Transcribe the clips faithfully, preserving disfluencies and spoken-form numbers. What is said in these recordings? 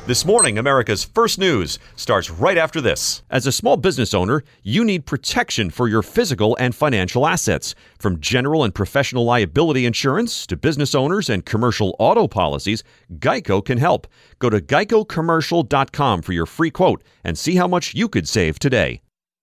This morning, America's First News starts right after this. As a small business owner, you need protection for your physical and financial assets. From general and professional liability insurance to business owners and commercial auto policies, Geico can help. Go to geico commercial dot com for your free quote and see how much you could save today.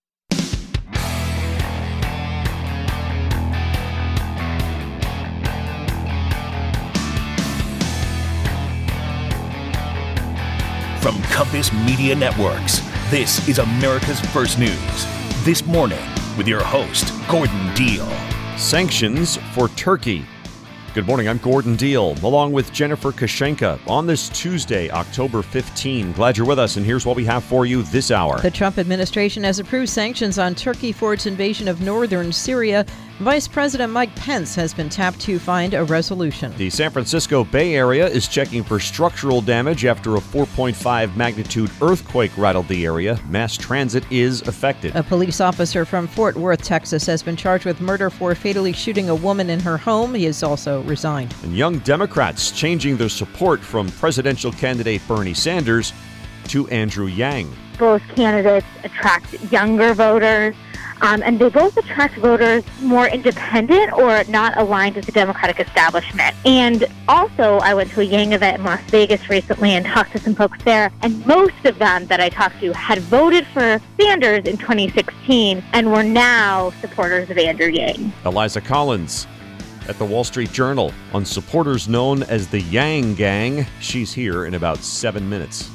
From Compass Media Networks, this is America's First News. This morning, with your host, Gordon Deal. Sanctions for Turkey. Good morning, I'm Gordon Deal, along with Jennifer Kashenka on this Tuesday, October fifteenth. Glad you're with us, and here's what we have for you this hour. The Trump administration has approved sanctions on Turkey for its invasion of northern Syria. Vice President Mike Pence has been tapped to find a resolution. The San Francisco Bay Area is checking for structural damage after a four point five magnitude earthquake rattled the area. Mass transit is affected. A police officer from Fort Worth, Texas, has been charged with murder for fatally shooting a woman in her home. He has also resigned. And young Democrats changing their support from presidential candidate Bernie Sanders to Andrew Yang. Both candidates attract younger voters. Um, and they both attract voters more independent or not aligned with the Democratic establishment. And also, I went to a Yang event in Las Vegas recently and talked to some folks there, and most of them that I talked to had voted for Sanders in twenty sixteen and were now supporters of Andrew Yang. Eliza Collins at the Wall Street Journal on supporters known as the Yang Gang. She's here in about seven minutes.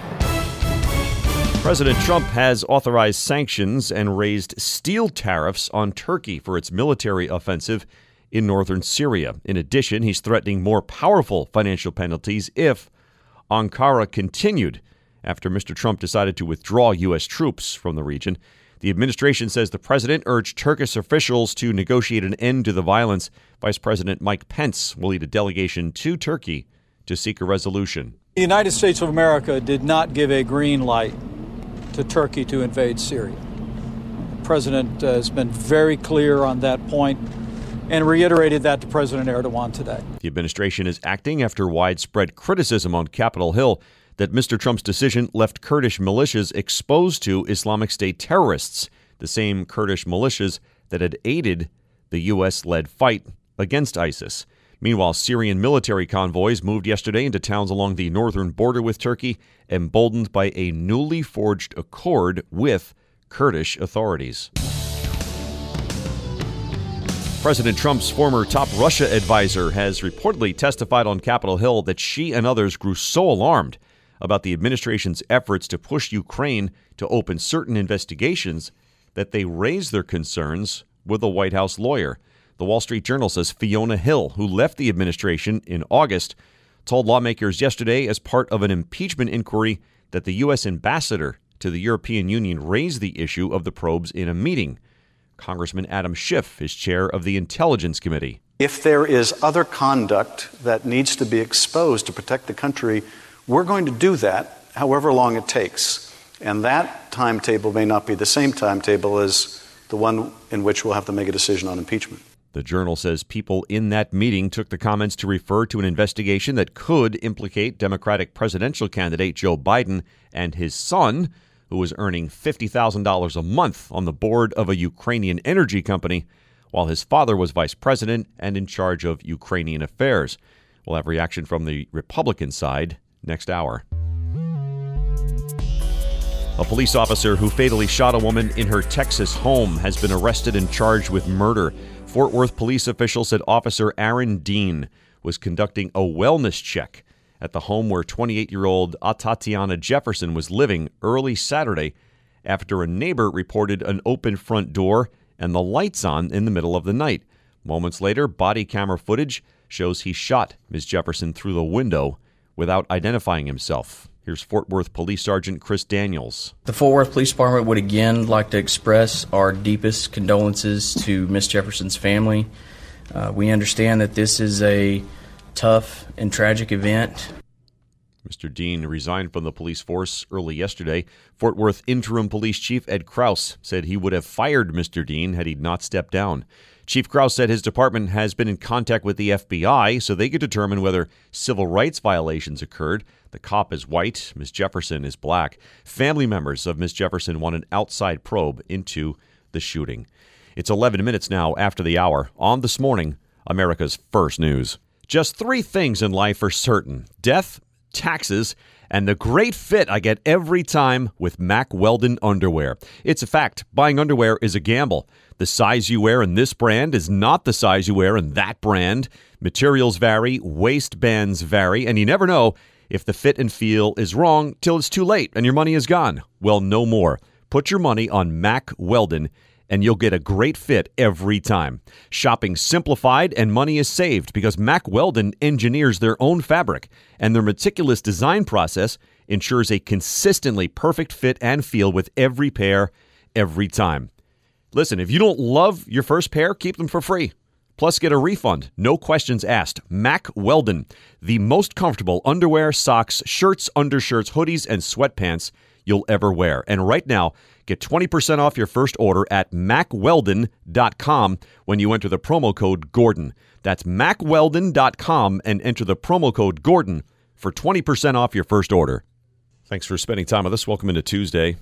President Trump has authorized sanctions and raised steel tariffs on Turkey for its military offensive in northern Syria. In addition, he's threatening more powerful financial penalties if Ankara continued after Mister Trump decided to withdraw U S troops from the region. The administration says the president urged Turkish officials to negotiate an end to the violence. Vice President Mike Pence will lead a delegation to Turkey to seek a resolution. The United States of America did not give a green light to Turkey to invade Syria. The president uh, has been very clear on that point and reiterated that to President Erdogan today. The administration is acting after widespread criticism on Capitol Hill that Mister Trump's decision left Kurdish militias exposed to Islamic State terrorists, the same Kurdish militias that had aided the U S-led fight against ISIS. Meanwhile, Syrian military convoys moved yesterday into towns along the northern border with Turkey, emboldened by a newly forged accord with Kurdish authorities. President Trump's former top Russia advisor has reportedly testified on Capitol Hill that she and others grew so alarmed about the administration's efforts to push Ukraine to open certain investigations that they raised their concerns with a White House lawyer. The Wall Street Journal says Fiona Hill, who left the administration in August, told lawmakers yesterday as part of an impeachment inquiry that the U S ambassador to the European Union raised the issue of the probes in a meeting. Congressman Adam Schiff is chair of the Intelligence Committee. If there is other conduct that needs to be exposed to protect the country, we're going to do that however long it takes. And that timetable may not be the same timetable as the one in which we'll have to make a decision on impeachment. The Journal says people in that meeting took the comments to refer to an investigation that could implicate Democratic presidential candidate Joe Biden and his son, who was earning fifty thousand dollars a month on the board of a Ukrainian energy company, while his father was vice president and in charge of Ukrainian affairs. We'll have reaction from the Republican side next hour. A police officer who fatally shot a woman in her Texas home has been arrested and charged with murder. Fort Worth police officials said Officer Aaron Dean was conducting a wellness check at the home where twenty-eight-year-old Atatiana Jefferson was living early Saturday after a neighbor reported an open front door and the lights on in the middle of the night. Moments later, body camera footage shows he shot Miz Jefferson through the window without identifying himself. Here's Fort Worth Police Sergeant Chris Daniels. The Fort Worth Police Department would again like to express our deepest condolences to Miss Jefferson's family. Uh, we understand that this is a tough and tragic event. Mister Dean resigned from the police force early yesterday. Fort Worth Interim Police Chief Ed Kraus said he would have fired Mister Dean had he not stepped down. Chief Kraus said his department has been in contact with the F B I so they could determine whether civil rights violations occurred. The cop is white, Miz Jefferson is black. Family members of Miz Jefferson want an outside probe into the shooting. It's eleven minutes now after the hour on This Morning, America's First News. Just three things in life are certain: death, taxes, and the great fit I get every time with Mack Weldon underwear. It's a fact. Buying underwear is a gamble. The size you wear in this brand is not the size you wear in that brand. Materials vary, waistbands vary, and you never know if the fit and feel is wrong till it's too late and your money is gone. Well, no more. Put your money on Mack Weldon, and you'll get a great fit every time. Shopping simplified and money is saved because Mack Weldon engineers their own fabric, and their meticulous design process ensures a consistently perfect fit and feel with every pair, every time. Listen, if you don't love your first pair, keep them for free. Plus, get a refund. No questions asked. Mack Weldon, the most comfortable underwear, socks, shirts, undershirts, hoodies, and sweatpants you'll ever wear. And right now, get twenty percent off your first order at mack weldon dot com when you enter the promo code Gordon. That's mack weldon dot com and enter the promo code Gordon for twenty percent off your first order. Thanks for spending time with us. Welcome into Tuesday.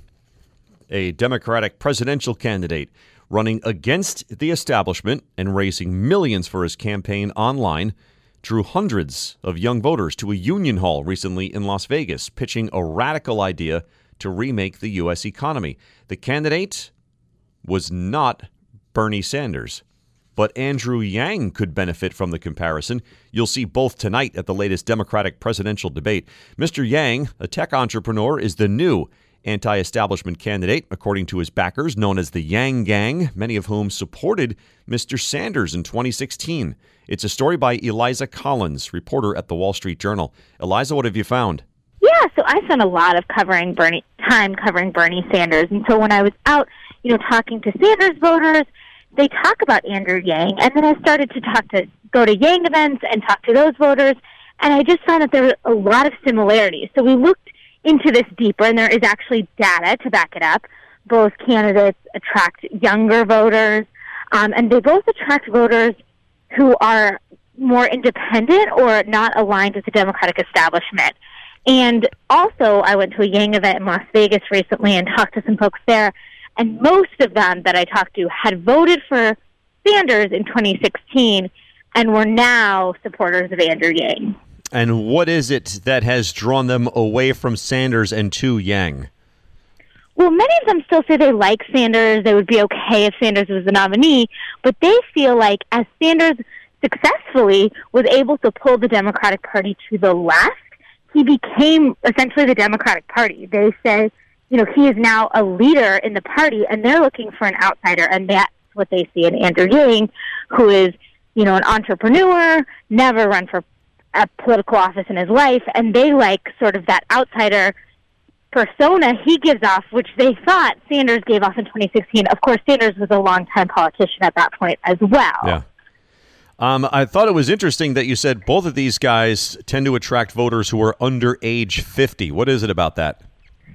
A Democratic presidential candidate running against the establishment and raising millions for his campaign online drew hundreds of young voters to a union hall recently in Las Vegas, pitching a radical idea to remake the U S economy. The candidate was not Bernie Sanders, but Andrew Yang could benefit from the comparison. You'll see both tonight at the latest Democratic presidential debate. Mister Yang, a tech entrepreneur, is the new anti-establishment candidate, according to his backers, known as the Yang Gang, many of whom supported Mister Sanders in twenty sixteen. It's a story by Eliza Collins, reporter at the Wall Street Journal. Eliza, what have you found? Yeah, so I spent a lot of covering Bernie time covering Bernie Sanders, and so when I was out, you know, talking to Sanders voters, they talk about Andrew Yang, and then I started to talk to go to Yang events and talk to those voters, and I just found that there were a lot of similarities. So we looked into this deeper, and there is actually data to back it up. Both candidates attract younger voters, um, and they both attract voters who are more independent or not aligned with the Democratic establishment. And also, I went to a Yang event in Las Vegas recently and talked to some folks there, and most of them that I talked to had voted for Sanders in twenty sixteen and were now supporters of Andrew Yang. And what is it that has drawn them away from Sanders and to Yang? Well, many of them still say they like Sanders. They would be okay if Sanders was the nominee. But they feel like as Sanders successfully was able to pull the Democratic Party to the left, he became essentially the Democratic Party. They say, you know, he is now a leader in the party, and they're looking for an outsider. And that's what they see in Andrew Yang, who is, you know, an entrepreneur, never run for a political office in his life, and they like sort of that outsider persona he gives off, which they thought Sanders gave off in twenty sixteen. Of course, Sanders was a longtime politician at that point as well. Yeah. Um, I thought it was interesting that you said both of these guys tend to attract voters who are under age fifty. What is it about that?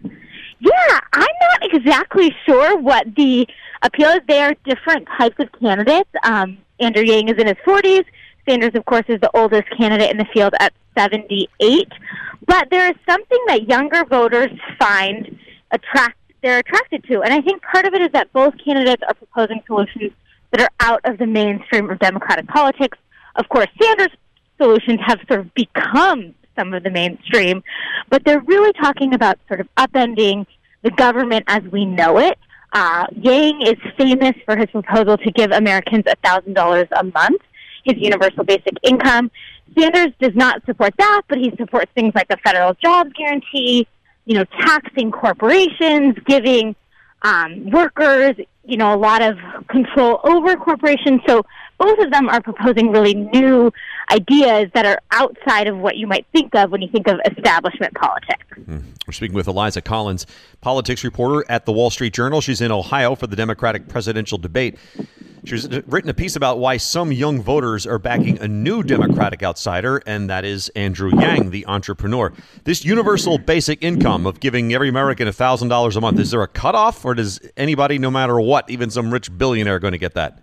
Yeah, I'm not exactly sure what the appeal is. They are different types of candidates. Um, Andrew Yang is in his forties. Sanders, of course, is the oldest candidate in the field at seventy-eight. But there is something that younger voters find attract they're attracted to. And I think part of it is that both candidates are proposing solutions that are out of the mainstream of Democratic politics. Of course, Sanders' solutions have sort of become some of the mainstream, but they're really talking about sort of upending the government as we know it. Uh, Yang is famous for his proposal to give Americans one thousand dollars a month, his universal basic income. Sanders does not support that, but he supports things like the federal jobs guarantee, you know, taxing corporations, giving um, workers, you know, a lot of control over corporations. So both of them are proposing really new ideas that are outside of what you might think of when you think of establishment politics. Mm. We're speaking with Eliza Collins, politics reporter at the Wall Street Journal. She's in Ohio for the Democratic presidential debate. She's written a piece about why some young voters are backing a new Democratic outsider, and that is Andrew Yang, the entrepreneur. This universal basic income of giving every American one thousand dollars a month, is there a cutoff, or does anybody, no matter what, even some rich billionaire, going to get that?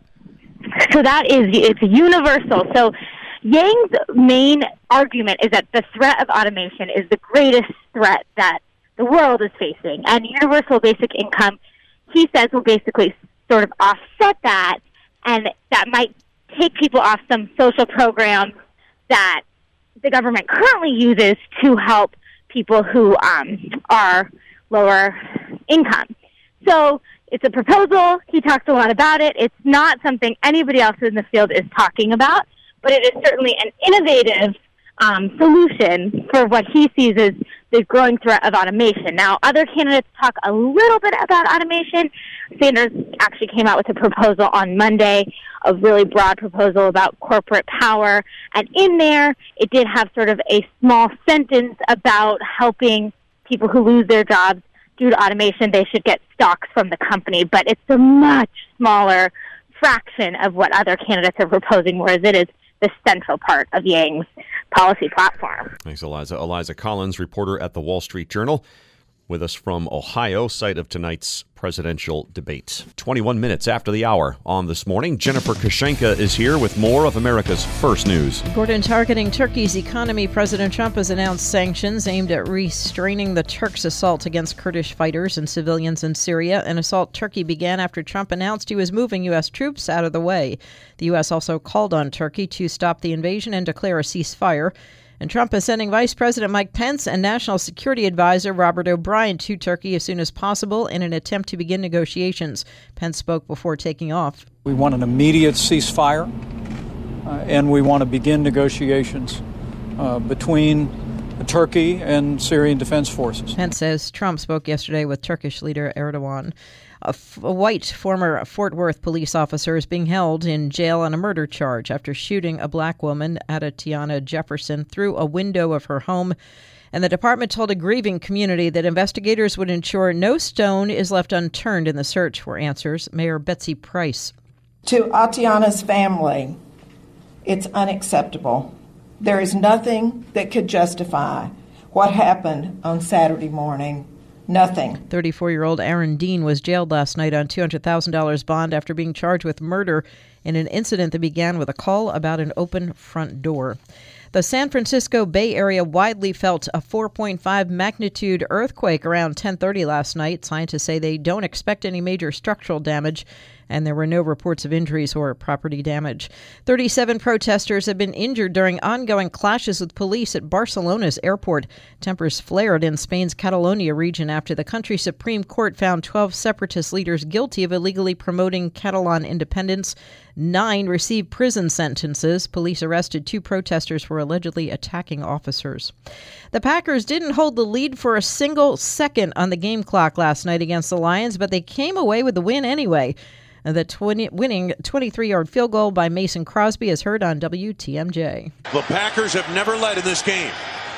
So that is, it's universal. So Yang's main argument is that the threat of automation is the greatest threat that the world is facing. And universal basic income, he says, will basically sort of offset that, and that might take people off some social programs that the government currently uses to help people who um, are lower income. So it's a proposal. He talks a lot about it. It's not something anybody else in the field is talking about, but it is certainly an innovative um, solution for what he sees as the growing threat of automation. Now, other candidates talk a little bit about automation. Sanders actually came out with a proposal on Monday, a really broad proposal about corporate power. And in there, it did have sort of a small sentence about helping people who lose their jobs due to automation. They should get stocks from the company. But it's a much smaller fraction of what other candidates are proposing, whereas it is the central part of Yang's policy platform. Thanks, Eliza. Eliza Collins, reporter at the Wall Street Journal, with us from Ohio, site of tonight's presidential debate. twenty-one minutes after the hour on This Morning, Jennifer Kushenka is here with more of America's First News. Gordon, targeting Turkey's economy, President Trump has announced sanctions aimed at restraining the Turks' assault against Kurdish fighters and civilians in Syria. An assault Turkey began after Trump announced he was moving U S troops out of the way. The U S also called on Turkey to stop the invasion and declare a ceasefire. And Trump is sending Vice President Mike Pence and National Security Advisor Robert O'Brien to Turkey as soon as possible in an attempt to begin negotiations. Pence spoke before taking off. We want an immediate ceasefire, uh, and we want to begin negotiations uh, between Turkey and Syrian Defense Forces. Pence says Trump spoke yesterday with Turkish leader Erdogan. A, f- a white former Fort Worth police officer is being held in jail on a murder charge after shooting a black woman, Adatiana Jefferson, through a window of her home. And the department told a grieving community that investigators would ensure no stone is left unturned in the search for answers. Mayor Betsy Price. To Atiana's family, it's unacceptable. There is nothing that could justify what happened on Saturday morning. Nothing. thirty-four-year-old Aaron Dean was jailed last night on two hundred thousand dollars bond after being charged with murder in an incident that began with a call about an open front door. The San Francisco Bay Area widely felt a four point five magnitude earthquake around ten thirty last night. Scientists say they don't expect any major structural damage, and there were no reports of injuries or property damage. thirty-seven protesters have been injured during ongoing clashes with police at Barcelona's airport. Tempers flared in Spain's Catalonia region after the country's Supreme Court found twelve separatist leaders guilty of illegally promoting Catalan independence. Nine received prison sentences. Police arrested two protesters for allegedly attacking officers. The Packers didn't hold the lead for a single second on the game clock last night against the Lions, but they came away with the win anyway. The twenty, winning twenty-three-yard field goal by Mason Crosby is heard on W T M J. The Packers have never led in this game.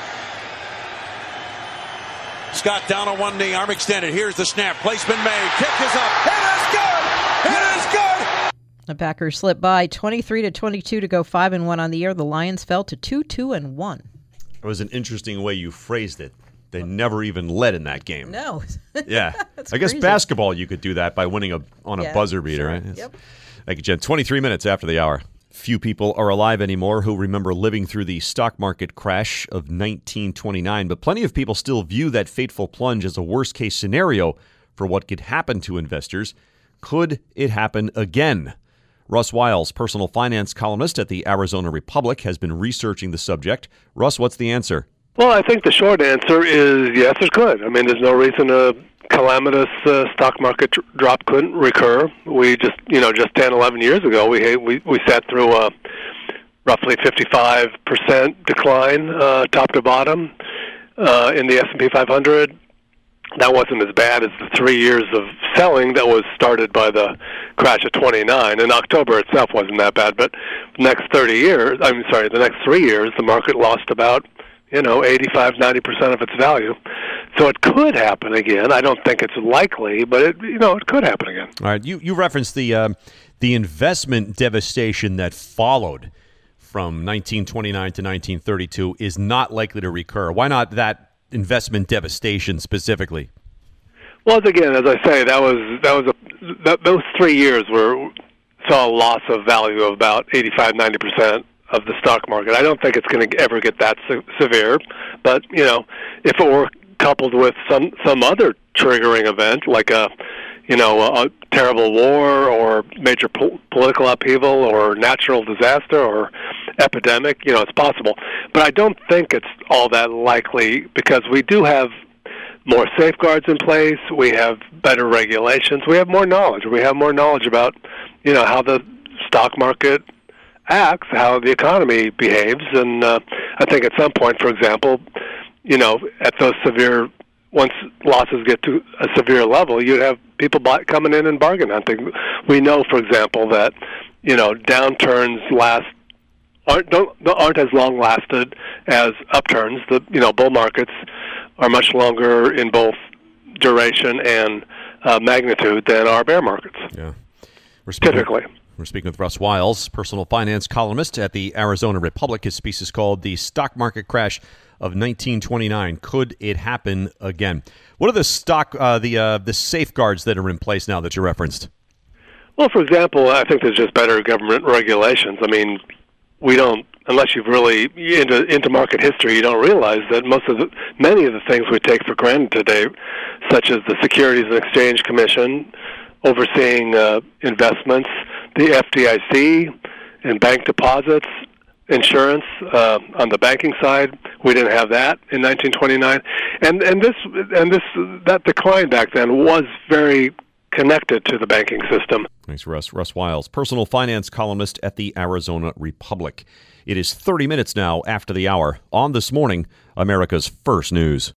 Scott down on one knee, arm extended. Here's the snap. Placement made. Kick is up. It is good. It is good. The Packers slipped by twenty-three to twenty-two to go five and one on the year. The Lions fell to two two and one. It was an interesting way you phrased it. They never even led in that game. No. Yeah. I guess crazy. Basketball you could do that by winning a on a yeah, buzzer beater, sure. right? Yep. Thank you, Jen. twenty-three minutes after the hour. Few people are alive anymore who remember living through the stock market crash of nineteen twenty-nine, but plenty of people still view that fateful plunge as a worst-case scenario for what could happen to investors. Could it happen again? Russ Wiles, personal finance columnist at the Arizona Republic, has been researching the subject. Russ, what's the answer? Well, I think the short answer is yes, it could. I mean, there's no reason a calamitous uh, stock market tr- drop couldn't recur. We just, you know, just ten, eleven years ago, we we, we sat through a roughly fifty-five percent decline, uh, top to bottom, uh, in the S and P five hundred. That wasn't as bad as the three years of selling that was started by the crash of twenty-nine. And October itself wasn't that bad, but the next thirty years, I'm sorry, the next three years, the market lost about, you know, eighty-five, ninety percent of its value. So it could happen again. I don't think it's likely, but it, you know, it could happen again. All right, you you referenced the um, the investment devastation that followed from nineteen twenty-nine to nineteen thirty-two is not likely to recur. Why not that investment devastation specifically? Well, again, as I say, that was that was a that, those three years were saw a loss of value of about eighty-five, ninety percent of the stock market. I don't think it's going to ever get that se- severe, but you know, if it were coupled with some some other triggering event like a you know a terrible war or major po- political upheaval or natural disaster or epidemic, you know, it's possible. But I don't think it's all that likely because we do have more safeguards in place, we have better regulations, we have more knowledge. We have more knowledge about, you know, how the stock market acts, how the economy behaves, and uh, I think at some point, for example, you know, at those severe, once losses get to a severe level, you have people buy, coming in and bargain hunting. We know, for example, that, you know, downturns last aren't don't, aren't as long lasted as upturns. The you know bull markets are much longer in both duration and uh, magnitude than our bear markets. Yeah, we're speaking, typically. We're speaking with Russ Wiles, personal finance columnist at the Arizona Republic. His piece is called "The Stock Market Crash of nineteen twenty-nine. Could it happen again?" What are the stock uh, the uh, the safeguards that are in place now that you referenced? Well, for example, I think there's just better government regulations. I mean, we don't, unless you've really into into market history, you don't realize that most of the many of the things we take for granted today, such as the Securities and Exchange Commission overseeing uh, investments, the F D I C and bank deposits, insurance uh, on the banking side, we didn't have that in nineteen twenty-nine, and and this and this that decline back then was very connected to the banking system. Thanks, Russ. Russ Wiles, personal finance columnist at the Arizona Republic. It is thirty minutes now after the hour on This Morning, America's First News.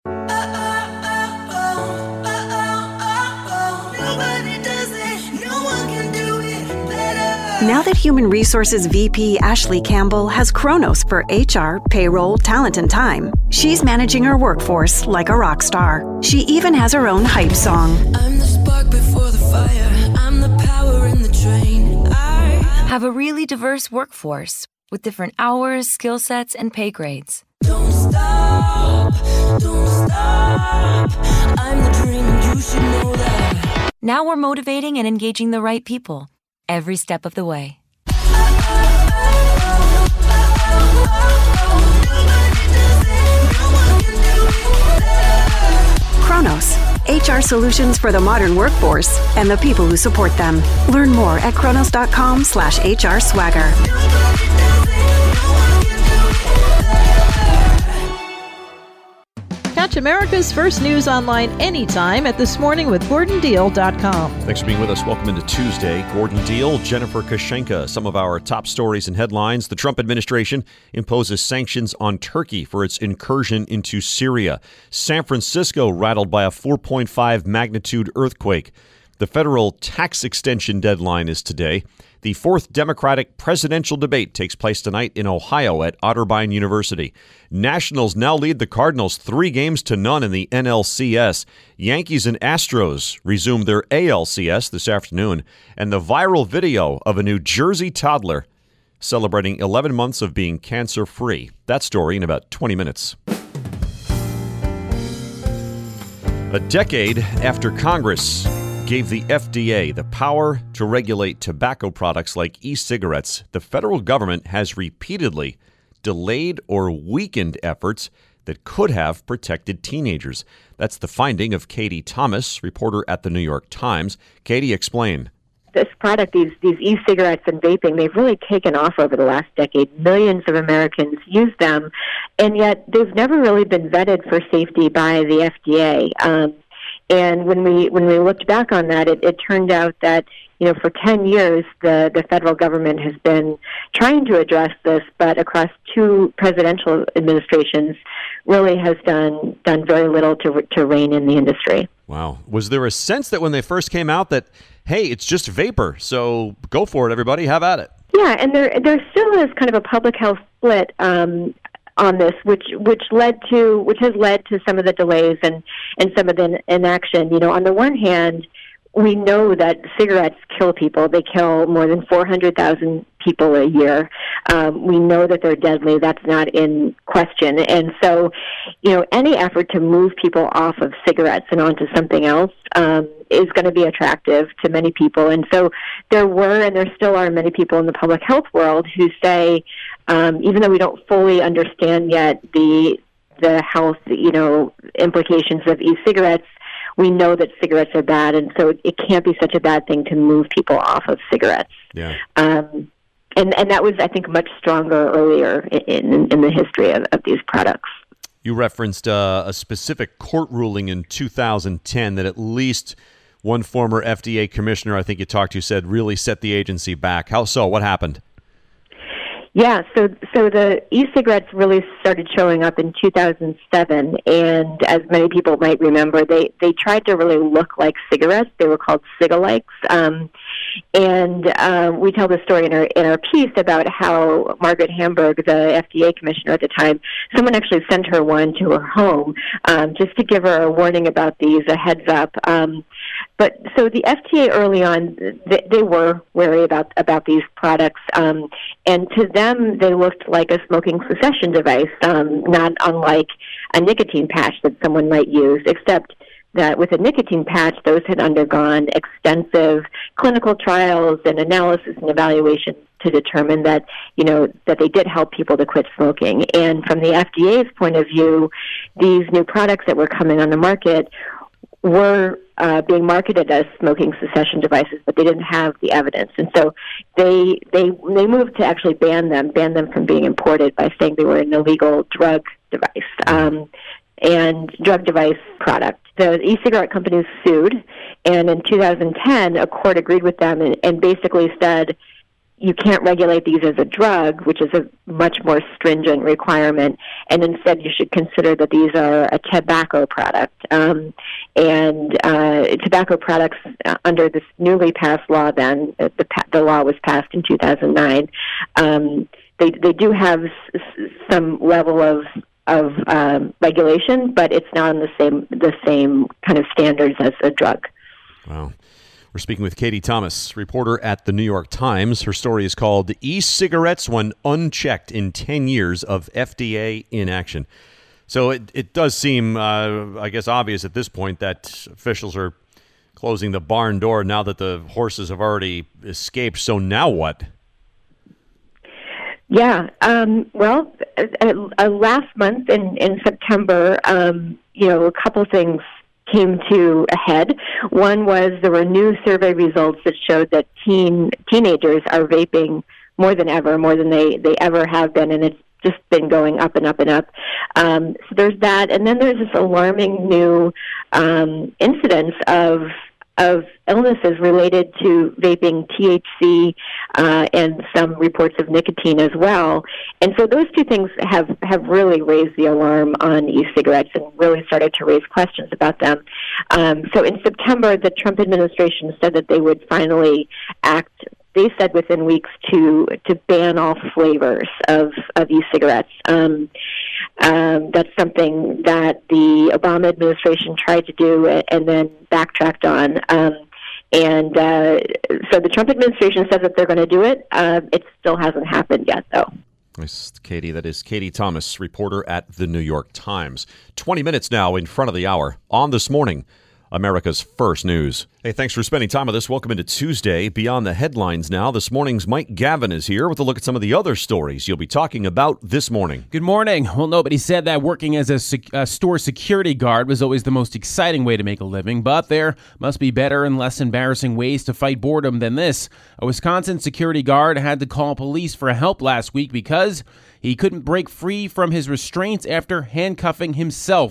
Now that Human Resources V P Ashley Campbell has Kronos for H R, payroll, talent, and time, she's managing her workforce like a rock star. She even has her own hype song. I'm the spark before the fire. I'm the power in the train. I have a really diverse workforce with different hours, skill sets, and pay grades. Don't stop, don't stop. I'm the dream and you should know that. Now we're motivating and engaging the right people every step of the way. Kronos, H R solutions for the modern workforce and the people who support them. Learn more at kronos.com slash HR swagger. Catch America's First News online anytime at this morning with Gordon Deal dot com. Thanks for being with us. Welcome into Tuesday. Gordon Deal, Jennifer Kashenka. Some of our top stories and headlines. The Trump administration imposes sanctions on Turkey for its incursion into Syria. San Francisco rattled by a four point five magnitude earthquake. The federal tax extension deadline is today. The fourth Democratic presidential debate takes place tonight in Ohio at Otterbein University. Nationals now lead the Cardinals three games to none in the N L C S. Yankees and Astros resume their A L C S this afternoon. And the viral video of a New Jersey toddler celebrating eleven months of being cancer-free. That story in about twenty minutes. A decade after Congress gave the F D A the power to regulate tobacco products like e-cigarettes, the federal government has repeatedly delayed or weakened efforts that could have protected teenagers. That's the finding of Katie Thomas, reporter at the New York Times. Katie, explain. This product, these these e-cigarettes and vaping, they've really taken off over the last decade. Millions of Americans use them, and yet they've never really been vetted for safety by the F D A. Um, And when we when we looked back on that, it, it turned out that, you know, for ten years, the, the federal government has been trying to address this, but across two presidential administrations really has done done very little to to rein in the industry. Wow. Was there a sense that when they first came out that, hey, it's just vapor, so go for it, everybody, have at it? Yeah, and there there still is kind of a public health split um, on this, which which led to which has led to some of the delays and, and some of the inaction. You know, on the one hand, we know that cigarettes kill people. They kill more than four hundred thousand people a year. Um, we know that they're deadly. That's not in question. And so, you know, any effort to move people off of cigarettes and onto something else um, is going to be attractive to many people. And so there were and there still are many people in the public health world who say, um, even though we don't fully understand yet the the health, you know, implications of e-cigarettes, we know that cigarettes are bad, and so it, it can't be such a bad thing to move people off of cigarettes. Yeah. Um, and, and that was, I think, much stronger earlier in, in, in the history of, of these products. You referenced uh, a specific court ruling in two thousand ten that at least one former F D A commissioner, I think you talked to, said really set the agency back. How so? What happened? Yeah, so so the e-cigarettes really started showing up in two thousand seven, and as many people might remember, they, they tried to really look like cigarettes. They were called cigalikes, um, and uh, we tell the story in our in our piece about how Margaret Hamburg, the F D A commissioner at the time, someone actually sent her one to her home um, just to give her a warning about these, a heads up. Um, But so the F D A early on, they, they were wary about about these products, um, and to them they looked like a smoking cessation device, um, not unlike a nicotine patch that someone might use, except that with a nicotine patch, those had undergone extensive clinical trials and analysis and evaluation to determine that, you know, that they did help people to quit smoking. And from the F D A's point of view, these new products that were coming on the market were uh, being marketed as smoking cessation devices, but they didn't have the evidence, and so they they they moved to actually ban them, ban them from being imported by saying they were an illegal drug device um, and drug device product. The e-cigarette companies sued, and in two thousand ten, a court agreed with them and, and basically said, you can't regulate these as a drug, which is a much more stringent requirement, and instead you should consider that these are a tobacco product. Um, and uh, tobacco products, uh, under this newly passed law then, uh, the, the law was passed in two thousand nine, um, they, they do have s- some level of of um, regulation, but it's not on the same the same kind of standards as a drug. Wow. We're speaking with Katie Thomas, reporter at The New York Times. Her story is called E-Cigarettes Went Unchecked in ten years of F D A Inaction. So it, it does seem, uh, I guess, obvious at this point that officials are closing the barn door now that the horses have already escaped. So now what? Yeah, um, well, uh, uh, last month in, in September, um, you know, a couple things came to a head. One was there were new survey results that showed that teen teenagers are vaping more than ever, more than they, they ever have been, and it's just been going up and up and up. Um, so there's that, and then there's this alarming new um, incidence of of illnesses related to vaping, T H C, uh, and some reports of nicotine as well. And so those two things have, have really raised the alarm on e-cigarettes and really started to raise questions about them. Um, so in September, the Trump administration said that they would finally act, they said within weeks, to to ban all flavors of, of e-cigarettes. Um, um, that's something that the Obama administration tried to do and then backtracked on. Um, and uh, so the Trump administration says that they're going to do it. Uh, it still hasn't happened yet, though. Nice, Katie. That is Katie Thomas, reporter at The New York Times. twenty minutes now in front of the hour on This Morning, America's First News. Hey, thanks for spending time with us. Welcome into Tuesday. Beyond the headlines now, this morning's Mike Gavin is here with a look at some of the other stories you'll be talking about this morning. Good morning. Well, nobody said that working as a, sec- a store security guard was always the most exciting way to make a living, but there must be better and less embarrassing ways to fight boredom than this. A Wisconsin security guard had to call police for help last week because he couldn't break free from his restraints after handcuffing himself.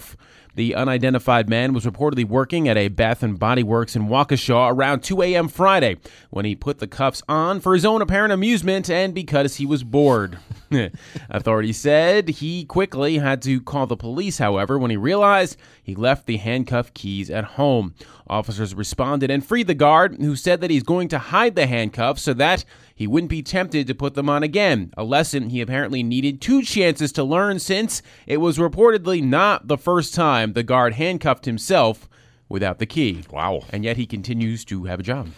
The unidentified man was reportedly working at a Bath and Body Works in Waukesha around two a.m. Friday when he put the cuffs on for his own apparent amusement and because he was bored. Authorities said he quickly had to call the police, however, when he realized he left the handcuff keys at home. Officers responded and freed the guard, who said that he's going to hide the handcuffs so that he wouldn't be tempted to put them on again, a lesson he apparently needed two chances to learn since it was reportedly not the first time the guard handcuffed himself without the key. Wow. And yet he continues to have a job.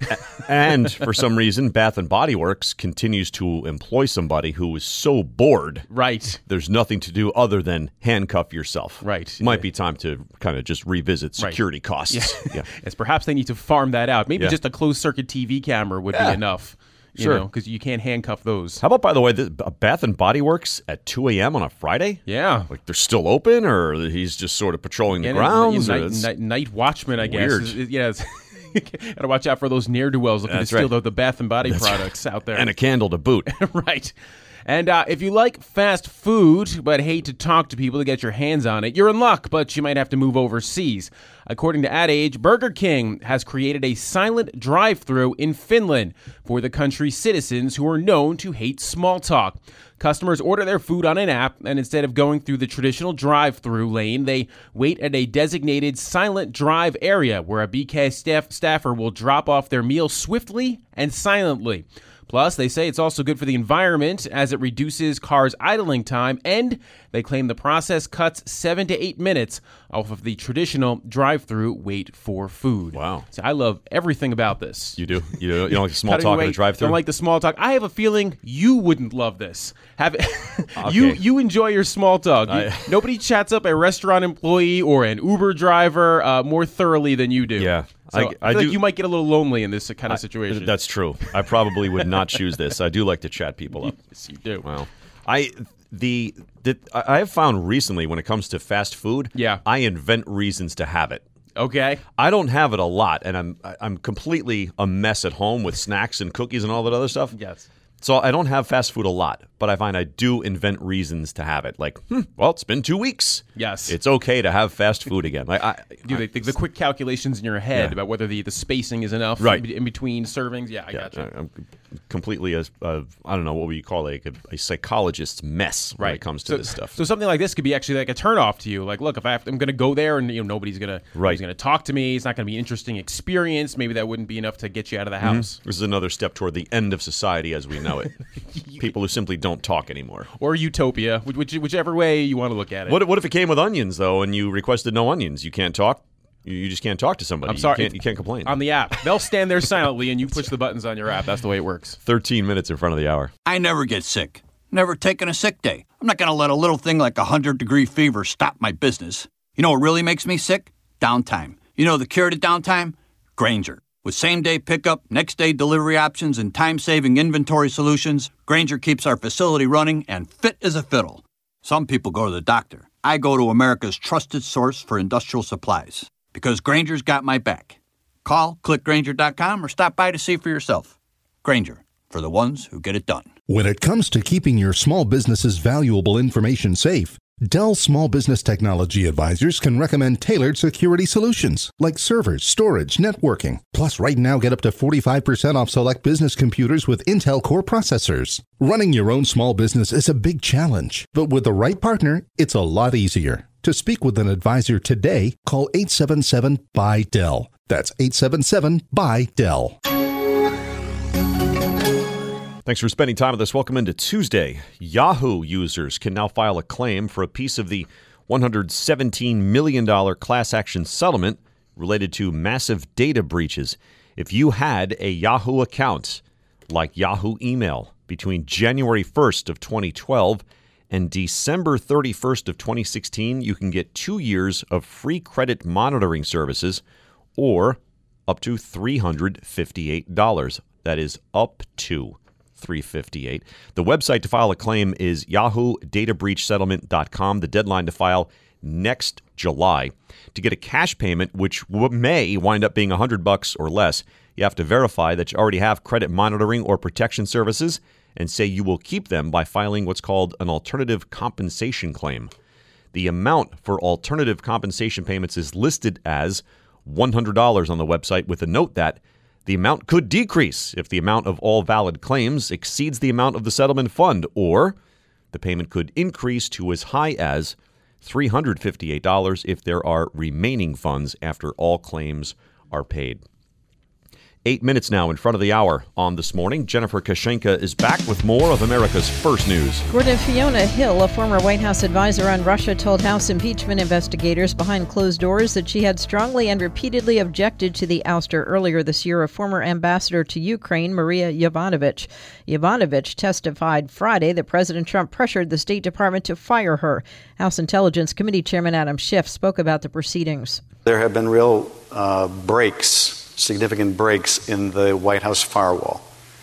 And for some reason, Bath and Body Works continues to employ somebody who is so bored. Right. There's nothing to do other than handcuff yourself. Right. Might be time to kind of just revisit security right. costs. Yeah. yeah. Yes, perhaps they need to farm that out. Maybe Yeah. just a closed circuit T V camera would Yeah. be enough. You Sure. know, because you can't handcuff those. How about, by the way, the Bath and Body Works at two a.m. on a Friday? Yeah. Like they're still open, or he's just sort of patrolling the And grounds? night, or it's- night, night watchman, I guess. Weird. Is- is- yeah, it's- gotta watch out for those ne'er-do-wells looking That's to steal right. the, the Bath and Body That's products out there. and a candle to boot. Right. And uh, if you like fast food but hate to talk to people to get your hands on it, you're in luck, but you might have to move overseas. According to Ad Age, Burger King has created a silent drive-thru in Finland for the country's citizens who are known to hate small talk. Customers order their food on an app, and instead of going through the traditional drive-thru lane, they wait at a designated silent drive area where a B K staff staffer will drop off their meal swiftly and silently. Plus, they say it's also good for the environment as it reduces cars' idling time, and they claim the process cuts seven to eight minutes off of the traditional drive-through wait for food. Wow. So I love everything about this. You do? You, do? You don't like the small Cutting talk away, in a drive-thru? Don't like the small talk. I have a feeling you wouldn't love this. Have Okay. you you enjoy your small talk. You- I- nobody chats up a restaurant employee or an Uber driver uh, more thoroughly than you do. Yeah. So I, I- feel I like do- you might get a little lonely in this kind of situation. That's true. I probably would not choose this. I do like to chat people up. Yes, you do. Wow. I the, the I have found recently when it comes to fast food, Yeah. I invent reasons to have it. Okay. I don't have it a lot, and I'm I'm completely a mess at home with snacks and cookies and all that other stuff. Yes. So I don't have fast food a lot, but I find I do invent reasons to have it. Like, hmm, well, it's been two weeks. Yes. It's okay to have fast food again. Like I, Do the, the, the quick calculations in your head Yeah. about whether the, the spacing is enough Right. in between servings? Yeah, I yeah, gotcha. I'm completely a, a I don't know what would you call it, like a, a psychologist's mess when Right. it comes to so, this stuff. So something like this could be actually like a turnoff to you. Like, look, if I have to, I'm going to go there and you know nobody's going to Right. nobody's going to talk to me, it's not going to be an interesting experience. Maybe that wouldn't be enough to get you out of the Mhm. house. This is another step toward the end of society as we know it. People who simply don't talk anymore. Or utopia, which, which, whichever way you want to look at it. What, what if it came with onions, though, and you requested no onions? You can't talk? You, you just can't talk to somebody. I'm sorry. You can't, you can't complain. On the app. They'll stand there silently and you push the buttons on your app. That's the way it works. thirteen minutes in front of the hour. I never get sick. Never taken a sick day. I'm not going to let a little thing like a one hundred degree fever stop my business. You know what really makes me sick? Downtime. You know the cure to downtime? Grainger. With same-day pickup, next-day delivery options, and time-saving inventory solutions, Grainger keeps our facility running and fit as a fiddle. Some people go to the doctor. I go to America's trusted source for industrial supplies. Because Grainger's got my back. Call, click Grainger dot com, or stop by to see for yourself. Grainger, for the ones who get it done. When it comes to keeping your small business's valuable information safe, Dell Small Business Technology Advisors can recommend tailored security solutions like servers, storage, networking. Plus, right now, get up to forty-five percent off select business computers with Intel Core processors. Running your own small business is a big challenge, but with the right partner, it's a lot easier. To speak with an advisor today, call eight seven seven, B Y, D E L L. That's eight seven seven, B Y, D E L L. Thanks for spending time with us. Welcome into Tuesday. Yahoo users can now file a claim for a piece of the one hundred seventeen million dollars class action settlement related to massive data breaches. If you had a Yahoo account, like Yahoo Email, between January first of twenty twelve and December thirty-first of twenty sixteen, you can get two years of free credit monitoring services or up to three hundred fifty-eight dollars. That is up to three hundred fifty-eight dollars. The website to file a claim is yahoo data breach settlement dot com. The deadline to file next July. To get a cash payment, which w- may wind up being one hundred bucks or less, you have to verify that you already have credit monitoring or protection services and say you will keep them by filing what's called an alternative compensation claim. The amount for alternative compensation payments is listed as one hundred dollars on the website, with a note that the amount could decrease if the amount of all valid claims exceeds the amount of the settlement fund, or the payment could increase to as high as three hundred fifty-eight dollars if there are remaining funds after all claims are paid. Eight minutes now in front of the hour on This Morning. Jennifer Kashenka is back with more of America's First News. Gordon, Fiona Hill, a former White House advisor on Russia, told House impeachment investigators behind closed doors that she had strongly and repeatedly objected to the ouster earlier this year of former ambassador to Ukraine, Maria Yovanovitch. Yovanovitch testified Friday that President Trump pressured the State Department to fire her. House Intelligence Committee Chairman Adam Schiff spoke about the proceedings. There have been real uh, breaks. significant breaks in the White House firewall.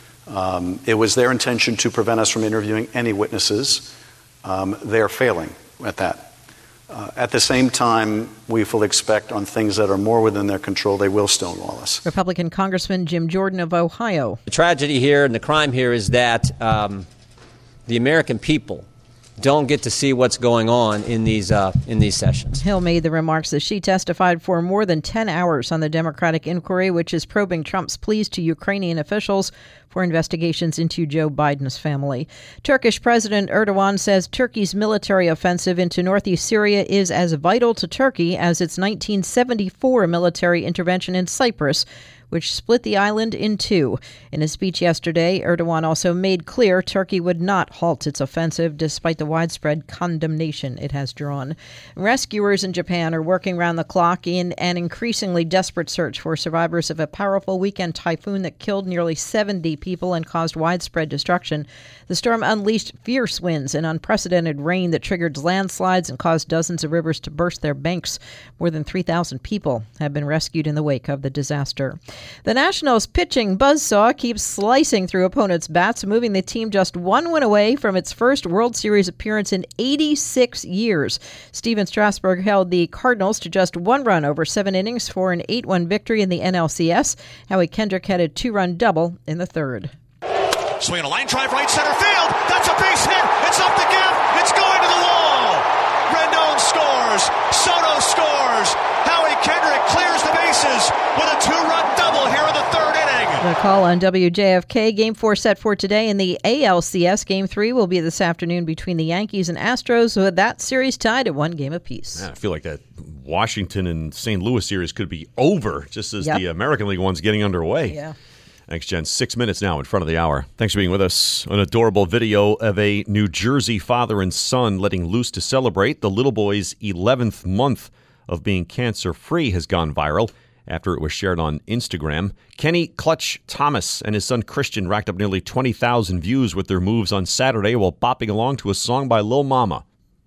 Um, it was their intention to prevent us from interviewing any witnesses. Um, they are failing at that. Uh, at the same time, we fully expect on things that are more within their control, they will stonewall us. Republican Congressman Jim Jordan of Ohio. The tragedy here and the crime here is that um, the American people don't get to see what's going on in these uh, in these sessions. Hill made the remarks as she testified for more than ten hours on the Democratic inquiry, which is probing Trump's pleas to Ukrainian officials for investigations into Joe Biden's family. Turkish President Erdogan says Turkey's military offensive into northeast Syria is as vital to Turkey as its nineteen seventy-four military intervention in Cyprus, which split the island in two. In a speech yesterday, Erdogan also made clear Turkey would not halt its offensive despite the widespread condemnation it has drawn. Rescuers in Japan are working round the clock in an increasingly desperate search for survivors of a powerful weekend typhoon that killed nearly seventy people and caused widespread destruction. The storm unleashed fierce winds and unprecedented rain that triggered landslides and caused dozens of rivers to burst their banks. More than three thousand people have been rescued in the wake of the disaster. The Nationals' pitching buzzsaw keeps slicing through opponents' bats, moving the team just one win away from its first World Series appearance in eighty-six years. Steven Strasburg held the Cardinals to just one run over seven innings for an eight one victory in the N L C S. Howie Kendrick had a two-run double in the third. Swing a line drive right center field. That's a base hit. It's up the gap. It's going to the wall. Rendon scores. Soto scores. Howie Kendrick clears the bases with a two-run double here in the third inning. The call on W J F K. Game four set for today in the A L C S. Game three will be this afternoon between the Yankees and Astros, with that series tied at one game apiece. Man, I feel like that Washington and Saint Louis series could be over just as Yep. the American League one's getting underway. Yeah. Thanks, Jen. Six minutes now in front of the hour. Thanks for being with us. An adorable video of a New Jersey father and son letting loose to celebrate the little boy's eleventh month of being cancer-free has gone viral after it was shared on Instagram. Kenny Clutch Thomas and his son Christian racked up nearly twenty thousand views with their moves on Saturday while bopping along to a song by Lil Mama.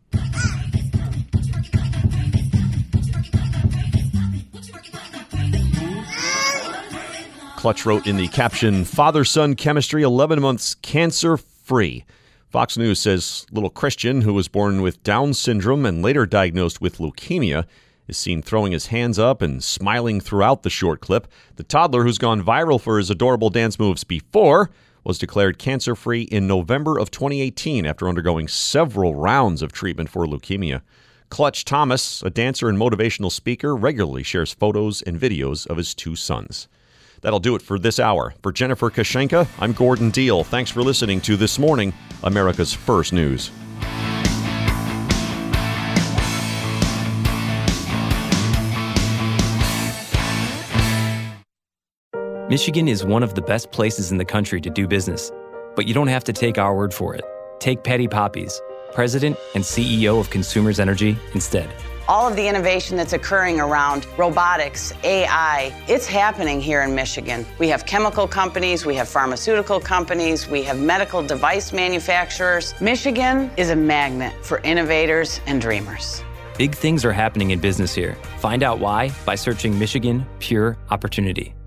Clutch wrote in the caption, "Father-son chemistry, eleven months cancer-free." Fox News says little Christian, who was born with Down syndrome and later diagnosed with leukemia, is seen throwing his hands up and smiling throughout the short clip. The toddler, who's gone viral for his adorable dance moves before, was declared cancer-free in November of twenty eighteen after undergoing several rounds of treatment for leukemia. Clutch Thomas, a dancer and motivational speaker, regularly shares photos and videos of his two sons. That'll do it for this hour. For Jennifer Kashenka, I'm Gordon Deal. Thanks for listening to This Morning, America's First News. Michigan is one of the best places in the country to do business, but you don't have to take our word for it. Take Patty Poppies, President and C E O of Consumers Energy, instead. All of the innovation that's occurring around robotics, A I, it's happening here in Michigan. We have chemical companies, we have pharmaceutical companies, we have medical device manufacturers. Michigan is a magnet for innovators and dreamers. Big things are happening in business here. Find out why by searching Michigan Pure Opportunity.